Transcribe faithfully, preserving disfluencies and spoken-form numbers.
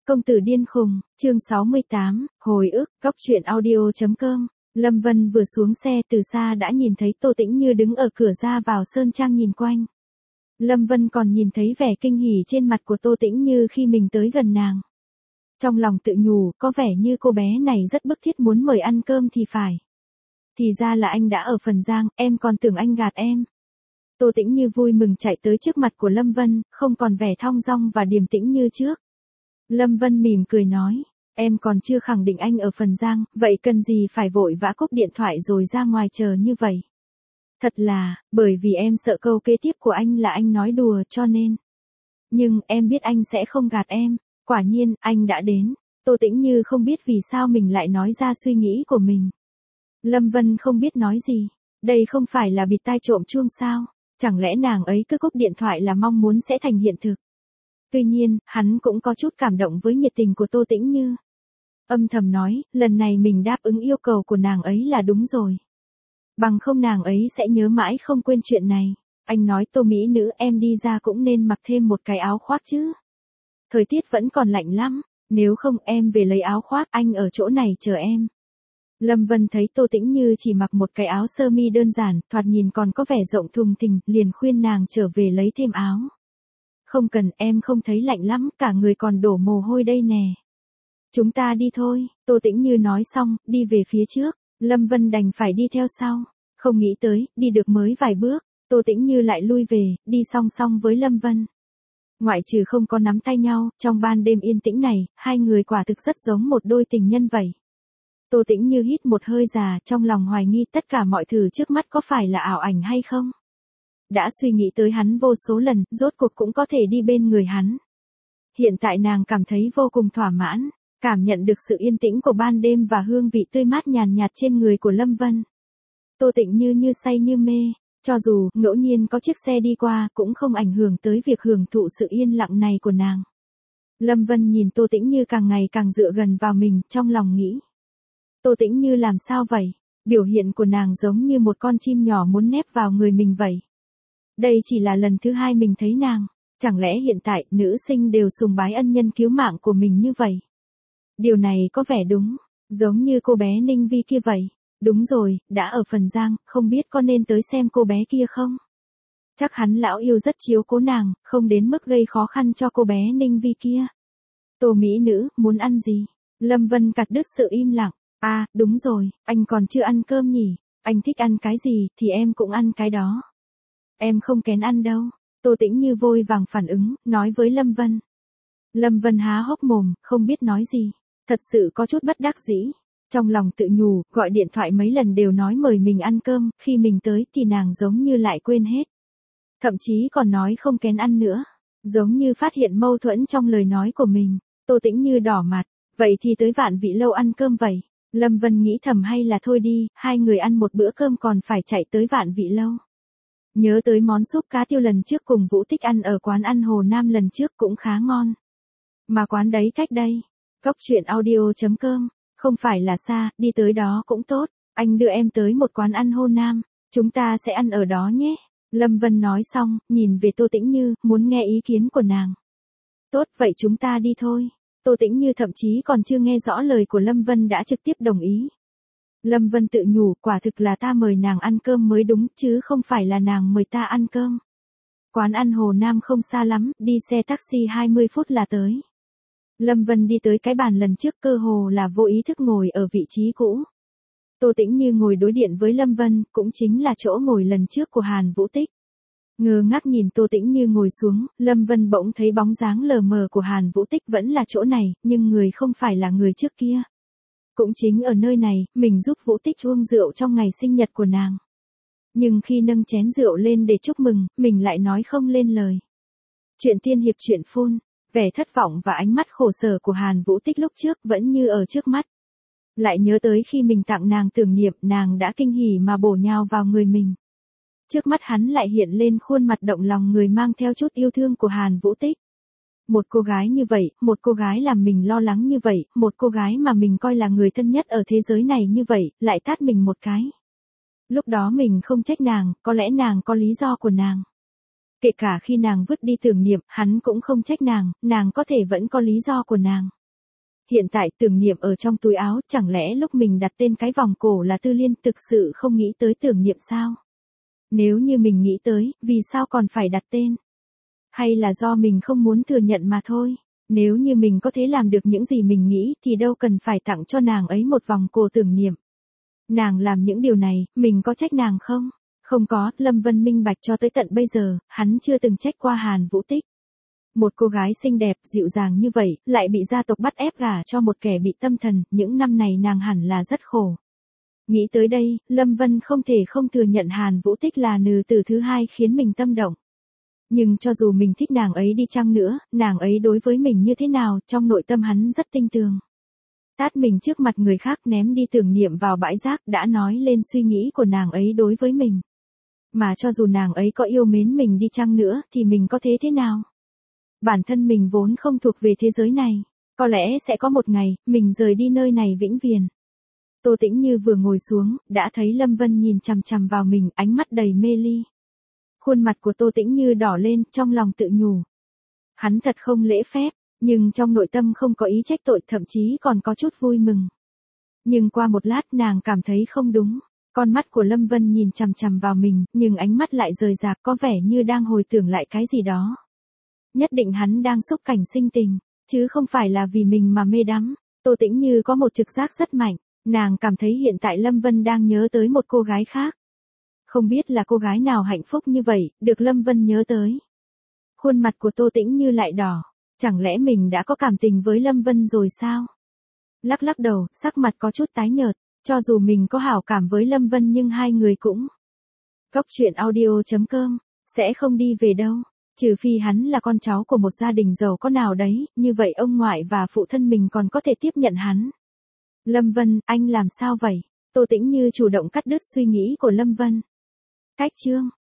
Công tử điên khùng, chương sáu mươi tám, hồi ức, góc truyện audio chấm com. Lâm Vân vừa xuống xe từ xa đã nhìn thấy Tô Tĩnh Như đứng ở cửa ra vào sơn trang nhìn quanh. Lâm Vân còn nhìn thấy vẻ kinh hỉ trên mặt của Tô Tĩnh Như khi mình tới gần nàng. Trong lòng tự nhủ, có vẻ như cô bé này rất bức thiết muốn mời ăn cơm thì phải. Thì ra là anh đã ở Phần Giang, em còn tưởng anh gạt em. Tô Tĩnh Như vui mừng chạy tới trước mặt của Lâm Vân, không còn vẻ thong dong và điềm tĩnh như trước. Lâm Vân mỉm cười nói, em còn chưa khẳng định anh ở Phần Giang, vậy cần gì phải vội vã cúp điện thoại rồi ra ngoài chờ như vậy. Thật là, bởi vì em sợ câu kế tiếp của anh là anh nói đùa cho nên. Nhưng em biết anh sẽ không gạt em, quả nhiên, anh đã đến. Tô Tĩnh Như không biết vì sao mình lại nói ra suy nghĩ của mình. Lâm Vân không biết nói gì, đây không phải là bịt tai trộm chuông sao, chẳng lẽ nàng ấy cứ cúp điện thoại là mong muốn sẽ thành hiện thực. Tuy nhiên, hắn cũng có chút cảm động với nhiệt tình của Tô Tĩnh Như. Âm thầm nói, lần này mình đáp ứng yêu cầu của nàng ấy là đúng rồi. Bằng không nàng ấy sẽ nhớ mãi không quên chuyện này. Anh nói Tô mỹ nữ em đi ra cũng nên mặc thêm một cái áo khoác chứ. Thời tiết vẫn còn lạnh lắm, nếu không em về lấy áo khoác, anh ở chỗ này chờ em. Lâm Vân thấy Tô Tĩnh Như chỉ mặc một cái áo sơ mi đơn giản, thoạt nhìn còn có vẻ rộng thùng thình, liền khuyên nàng trở về lấy thêm áo. Không cần, em không thấy lạnh lắm, cả người còn đổ mồ hôi đây nè. Chúng ta đi thôi, Tô Tĩnh Như nói xong, đi về phía trước, Lâm Vân đành phải đi theo sau. Không nghĩ tới, đi được mới vài bước, Tô Tĩnh Như lại lui về, đi song song với Lâm Vân. Ngoại trừ không có nắm tay nhau, trong ban đêm yên tĩnh này, hai người quả thực rất giống một đôi tình nhân vậy. Tô Tĩnh Như hít một hơi già, trong lòng hoài nghi tất cả mọi thứ trước mắt có phải là ảo ảnh hay không. Đã suy nghĩ tới hắn vô số lần, rốt cuộc cũng có thể đi bên người hắn. Hiện tại nàng cảm thấy vô cùng thỏa mãn, cảm nhận được sự yên tĩnh của ban đêm và hương vị tươi mát nhàn nhạt trên người của Lâm Vân. Tô Tĩnh Như như say như mê, cho dù ngẫu nhiên có chiếc xe đi qua cũng không ảnh hưởng tới việc hưởng thụ sự yên lặng này của nàng. Lâm Vân nhìn Tô Tĩnh Như càng ngày càng dựa gần vào mình, trong lòng nghĩ. Tô Tĩnh Như làm sao vậy? Biểu hiện của nàng giống như một con chim nhỏ muốn nép vào người mình vậy. Đây chỉ là lần thứ hai mình thấy nàng, chẳng lẽ hiện tại nữ sinh đều sùng bái ân nhân cứu mạng của mình như vậy? Điều này có vẻ đúng, giống như cô bé Ninh Vi kia vậy. Đúng rồi, đã ở Phần Giang, không biết có nên tới xem cô bé kia không? Chắc hắn lão yêu rất chiếu cố nàng, không đến mức gây khó khăn cho cô bé Ninh Vi kia. Tô mỹ nữ, muốn ăn gì? Lâm Vân cắt đứt sự im lặng. À, đúng rồi, anh còn chưa ăn cơm nhỉ? Anh thích ăn cái gì thì em cũng ăn cái đó. Em không kén ăn đâu. Tô Tĩnh Như vội vàng phản ứng, nói với Lâm Vân. Lâm Vân há hốc mồm, không biết nói gì. Thật sự có chút bất đắc dĩ. Trong lòng tự nhủ, gọi điện thoại mấy lần đều nói mời mình ăn cơm, khi mình tới thì nàng giống như lại quên hết. Thậm chí còn nói không kén ăn nữa. Giống như phát hiện mâu thuẫn trong lời nói của mình. Tô Tĩnh Như đỏ mặt, vậy thì tới Vạn Vị Lâu ăn cơm vậy. Lâm Vân nghĩ thầm hay là thôi đi, hai người ăn một bữa cơm còn phải chạy tới Vạn Vị Lâu. Nhớ tới món súp cá tiêu lần trước cùng Vũ Tích ăn ở quán ăn Hồ Nam lần trước cũng khá ngon. Mà quán đấy cách đây, góc truyện audio chấm com, không phải là xa, đi tới đó cũng tốt, anh đưa em tới một quán ăn Hồ Nam, chúng ta sẽ ăn ở đó nhé. Lâm Vân nói xong, nhìn về Tô Tĩnh Như, muốn nghe ý kiến của nàng. Tốt, vậy chúng ta đi thôi. Tô Tĩnh Như thậm chí còn chưa nghe rõ lời của Lâm Vân đã trực tiếp đồng ý. Lâm Vân tự nhủ, quả thực là ta mời nàng ăn cơm mới đúng, chứ không phải là nàng mời ta ăn cơm. Quán ăn Hồ Nam không xa lắm, đi xe taxi hai mươi phút là tới. Lâm Vân đi tới cái bàn lần trước cơ hồ là vô ý thức ngồi ở vị trí cũ. Tô Tĩnh Như ngồi đối diện với Lâm Vân, cũng chính là chỗ ngồi lần trước của Hàn Vũ Tích. Ngơ ngác nhìn Tô Tĩnh Như ngồi xuống, Lâm Vân bỗng thấy bóng dáng lờ mờ của Hàn Vũ Tích vẫn là chỗ này, nhưng người không phải là người trước kia. Cũng chính ở nơi này, mình giúp Vũ Tích uống rượu trong ngày sinh nhật của nàng. Nhưng khi nâng chén rượu lên để chúc mừng, mình lại nói không lên lời. Chuyện tiên hiệp chuyện phun, vẻ thất vọng và ánh mắt khổ sở của Hàn Vũ Tích lúc trước vẫn như ở trước mắt. Lại nhớ tới khi mình tặng nàng tưởng niệm, nàng đã kinh hỉ mà bổ nhào vào người mình. Trước mắt hắn lại hiện lên khuôn mặt động lòng người mang theo chút yêu thương của Hàn Vũ Tích. Một cô gái như vậy, một cô gái làm mình lo lắng như vậy, một cô gái mà mình coi là người thân nhất ở thế giới này như vậy, lại tát mình một cái. Lúc đó mình không trách nàng, có lẽ nàng có lý do của nàng. Kể cả khi nàng vứt đi tưởng niệm, hắn cũng không trách nàng, nàng có thể vẫn có lý do của nàng. Hiện tại Tưởng Niệm ở trong túi áo, chẳng lẽ lúc mình đặt tên cái vòng cổ là Tư Liên thực sự không nghĩ tới Tưởng Niệm sao? Nếu như mình nghĩ tới, vì sao còn phải đặt tên? Hay là do mình không muốn thừa nhận mà thôi? Nếu như mình có thể làm được những gì mình nghĩ thì đâu cần phải tặng cho nàng ấy một vòng cổ tưởng niệm. Nàng làm những điều này, mình có trách nàng không? Không có, Lâm Vân minh bạch cho tới tận bây giờ, hắn chưa từng trách qua Hàn Vũ Tích. Một cô gái xinh đẹp, dịu dàng như vậy, lại bị gia tộc bắt ép gả cho một kẻ bị tâm thần, những năm này nàng hẳn là rất khổ. Nghĩ tới đây, Lâm Vân không thể không thừa nhận Hàn Vũ Tích là nữ tử thứ hai khiến mình tâm động. Nhưng cho dù mình thích nàng ấy đi chăng nữa, nàng ấy đối với mình như thế nào, trong nội tâm hắn rất tinh tường. Tát mình trước mặt người khác ném đi tưởng niệm vào bãi rác đã nói lên suy nghĩ của nàng ấy đối với mình. Mà cho dù nàng ấy có yêu mến mình đi chăng nữa thì mình có thế thế nào? Bản thân mình vốn không thuộc về thế giới này. Có lẽ sẽ có một ngày, mình rời đi nơi này vĩnh viễn. Tô Tĩnh Như vừa ngồi xuống, đã thấy Lâm Vân nhìn chằm chằm vào mình, ánh mắt đầy mê ly. Khuôn mặt của Tô Tĩnh Như đỏ lên, trong lòng tự nhủ. Hắn thật không lễ phép, nhưng trong nội tâm không có ý trách tội, thậm chí còn có chút vui mừng. Nhưng qua một lát nàng cảm thấy không đúng. Con mắt của Lâm Vân nhìn chằm chằm vào mình, nhưng ánh mắt lại rời rạc, có vẻ như đang hồi tưởng lại cái gì đó. Nhất định hắn đang xúc cảnh sinh tình, chứ không phải là vì mình mà mê đắm. Tô Tĩnh Như có một trực giác rất mạnh, nàng cảm thấy hiện tại Lâm Vân đang nhớ tới một cô gái khác. Không biết là cô gái nào hạnh phúc như vậy, được Lâm Vân nhớ tới. Khuôn mặt của Tô Tĩnh Như lại đỏ, chẳng lẽ mình đã có cảm tình với Lâm Vân rồi sao? Lắc lắc đầu, sắc mặt có chút tái nhợt, cho dù mình có hảo cảm với Lâm Vân nhưng hai người cũng. Cốc truyện audio chấm com, sẽ không đi về đâu. Trừ phi hắn là con cháu của một gia đình giàu có nào đấy, như vậy ông ngoại và phụ thân mình còn có thể tiếp nhận hắn. Lâm Vân, anh làm sao vậy? Tô Tĩnh Như chủ động cắt đứt suy nghĩ của Lâm Vân. Cách chương.